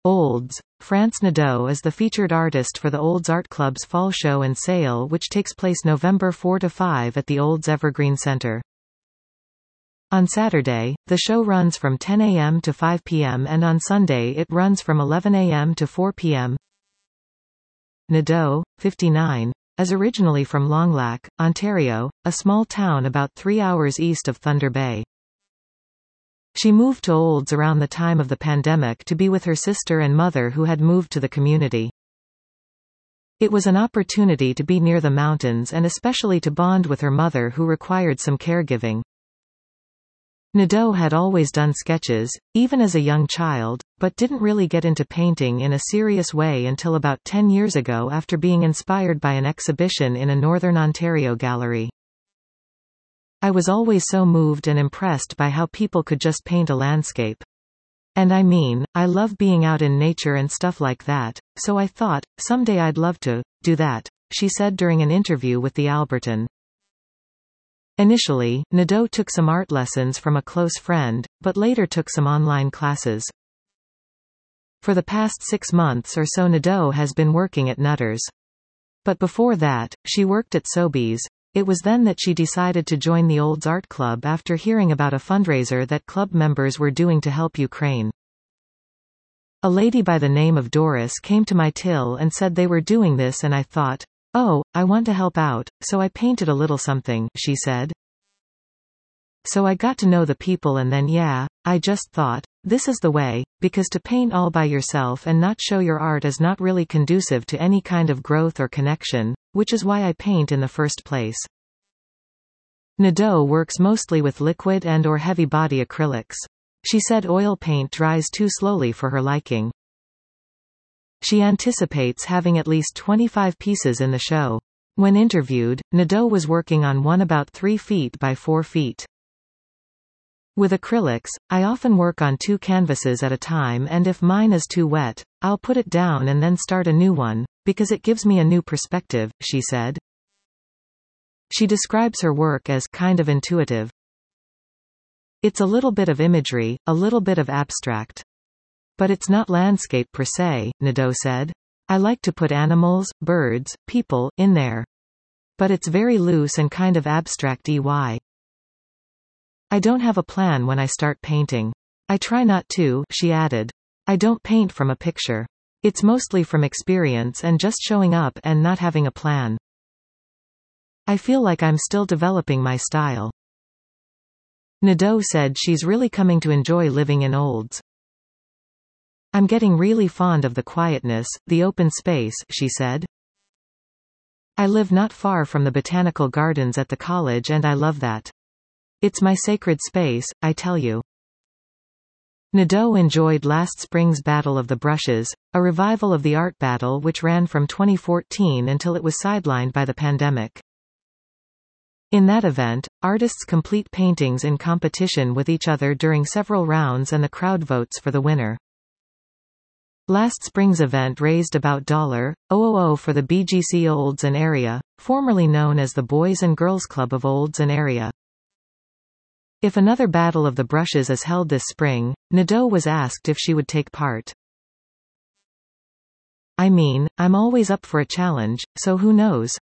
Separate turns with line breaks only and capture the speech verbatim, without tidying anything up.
Olds. France. Nadeau is the featured artist for the Olds Art Club's Fall Show and Sale, which takes place November fourth to fifth at the Olds Evergreen Center. On Saturday, the show runs from ten a m to five p m and on Sunday it runs from eleven a m to four p m Nadeau, fifty-nine, is originally from Longlac, Ontario, a small town about three hours east of Thunder Bay. She moved to Olds around the time of the pandemic to be with her sister and mother who had moved to the community. It was an opportunity to be near the mountains and especially to bond with her mother who required some caregiving. Nadeau had always done sketches, even as a young child, but didn't really get into painting in a serious way until about ten years ago after being inspired by an exhibition in a Northern Ontario gallery. I was always so moved and impressed by how people could just paint a landscape. And I mean, I love being out in nature and stuff like that, so I thought, someday I'd love to do that, she said during an interview with the Alberton. Initially, Nadeau took some art lessons from a close friend, but later took some online classes. For the past six months or so Nadeau has been working at Nutters. But before that, she worked at Sobeys. It was then that she decided to join the Olds Art Club after hearing about a fundraiser that club members were doing to help Ukraine. A lady by the name of Doris came to my till and said they were doing this and I thought, oh, I want to help out, so I painted a little something, she said. So I got to know the people and then yeah, I just thought, this is the way, because to paint all by yourself and not show your art is not really conducive to any kind of growth or connection, which is why I paint in the first place. Nadeau works mostly with liquid and or heavy body acrylics. She said oil paint dries too slowly for her liking. She anticipates having at least twenty-five pieces in the show. When interviewed, Nadeau was working on one about three feet by four feet. With acrylics, I often work on two canvases at a time and if mine is too wet, I'll put it down and then start a new one, because it gives me a new perspective, she said. She describes her work as kind of intuitive. It's a little bit of imagery, a little bit of abstract. But it's not landscape per se, Nadeau said. I like to put animals, birds, people, in there. But it's very loose and kind of abstract-y. I don't have a plan when I start painting. I try not to, she added. I don't paint from a picture. It's mostly from experience and just showing up and not having a plan. I feel like I'm still developing my style. Nadeau said she's really coming to enjoy living in Olds. I'm getting really fond of the quietness, the open space, she said. I live not far from the botanical gardens at the college and I love that. It's my sacred space, I tell you. Nadeau enjoyed last spring's Battle of the Brushes, a revival of the art battle which ran from twenty fourteen until it was sidelined by the pandemic. In that event, artists complete paintings in competition with each other during several rounds and the crowd votes for the winner. Last spring's event raised about one thousand for the B G C Olds and Area, formerly known as the Boys and Girls Club of Olds and Area. If another Battle of the Brushes is held this spring, Nadeau was asked if she would take part. I mean, I'm always up for a challenge, so who knows?